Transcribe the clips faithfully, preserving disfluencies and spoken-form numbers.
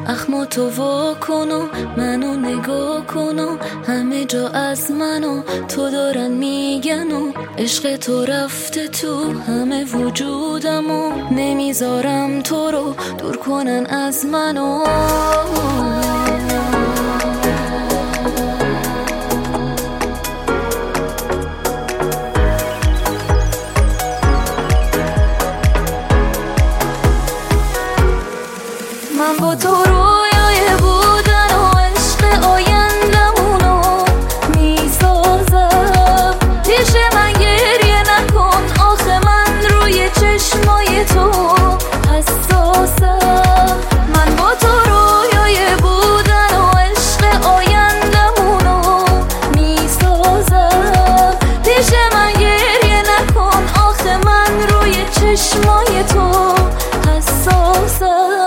اخمو تو وا کن و منو نگاه کن و همه جا از منو تو دارن میگن و عشق تو رفته تو همه وجودم و نمیذارم تو رو دور کنن از منو. من با تو رویای بودن و عشق آیندمونو میسازم. پیش من گریه نکن آخه من روی چشمای تو حساسم. من با تو رویای بودن و عشق آیندمونو میسازم. پیش من گریه نکن آخه من روی چشمای تو حساسم.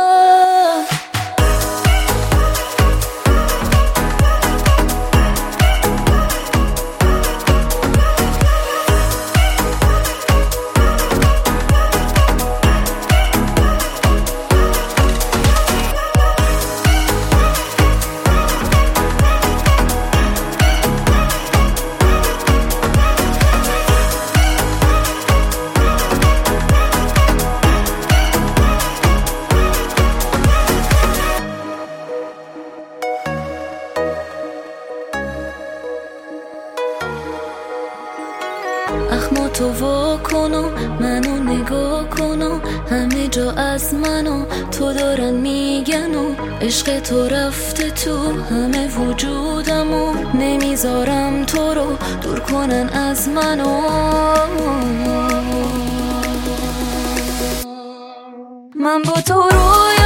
اخمو تو وا کن و منو نگاه کن و همه جا از منو تو دارن میگن و عشق تو رفته تو همه وجودم و نمیذارم تو رو دور کنن از منو. من با تو روی